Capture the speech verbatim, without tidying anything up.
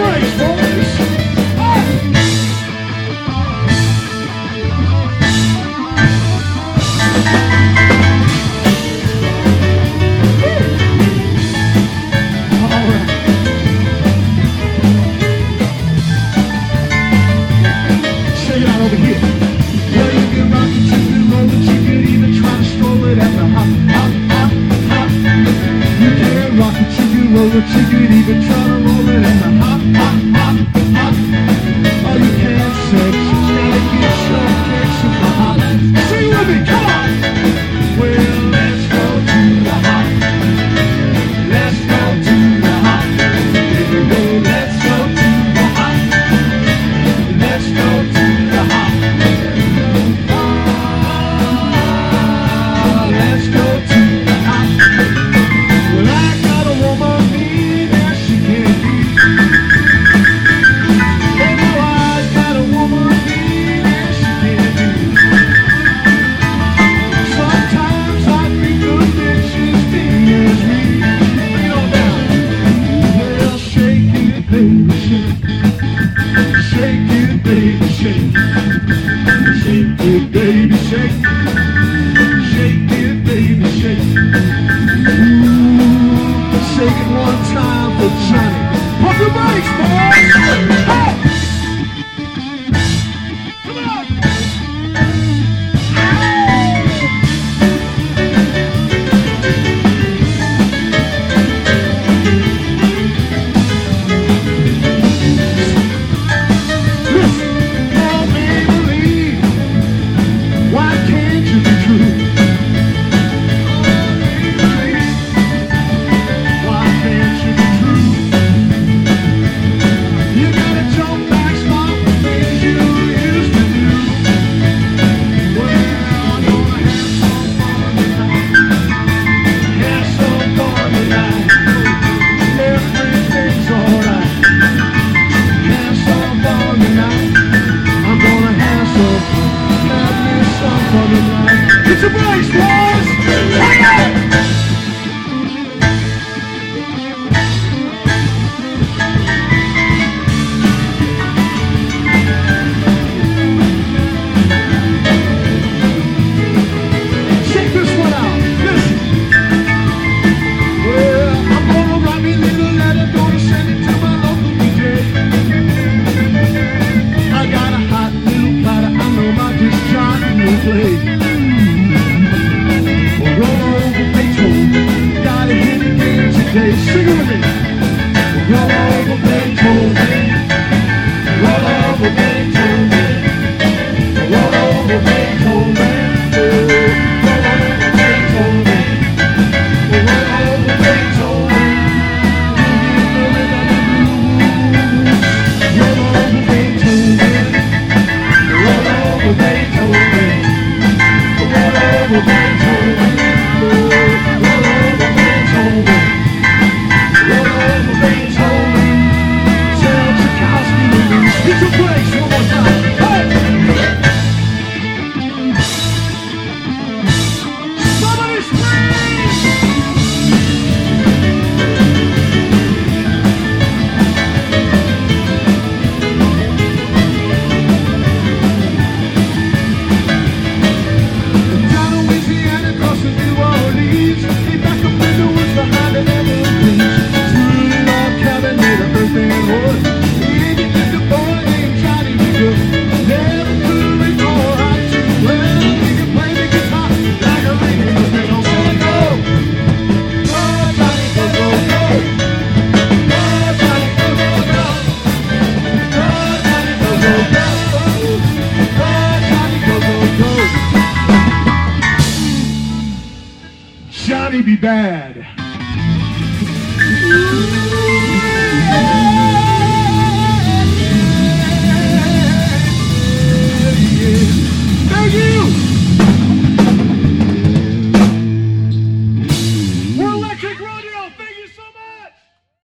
brakes, boys. Roller, you could even try to roll it in the hop, hop, hop, hop. Oh, you can't sex, you gotta get some kicks in the hop. Sing with me, come on! Well, let's go to the hop. Let's go to the hop. Well, let's go to the hop. Let's go to the hop. Oh, let's go to the hop. Well, I got a woman. Shake it, baby, shake. Shake it, baby, shake. Shake it, baby, shake. Ooh, shake it one time for Johnny. Pump your brakes, boys! Hey! Get your brakes, boys! Hey, hey! Check this one out. Listen. Well, I'm gonna write me a little letter, gonna send it to my local D J. I got a hot little platter, I know my disc jockey will play. Sing it with me. Roll over Beethoven. Roll over Beethoven. Roll over Beethoven. Roll over Beethoven. Roll over Beethoven. Roll over Beethoven. Roll over Beethoven. Roll over Beethoven. Get your brakes one more time. Hey! Somebody scream! Down in Louisiana, crossing New Orleans, they back up in the woods behind the Everglades. Through the log cabin made of earth and wood. Johnny be bad.